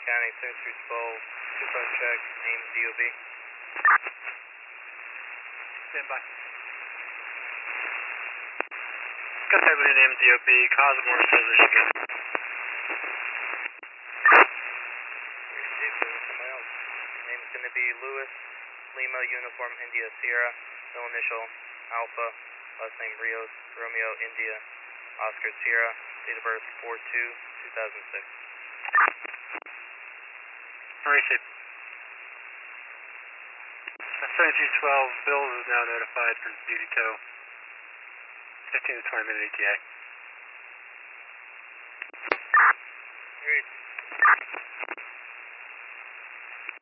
County, 7312, 2-5 check, name DOB. Stand by. Got that with your name DOB, Cosmore says it should go. Name's going to be Lewis, Lima, Uniform, India, Sierra, middle initial, Alpha, last name Rios, Romeo, India, Oscar, Sierra, date of birth 4/2/2006. Receive. 7212, Bills is now notified for duty tow. 15 to 20 minute ETA. Great.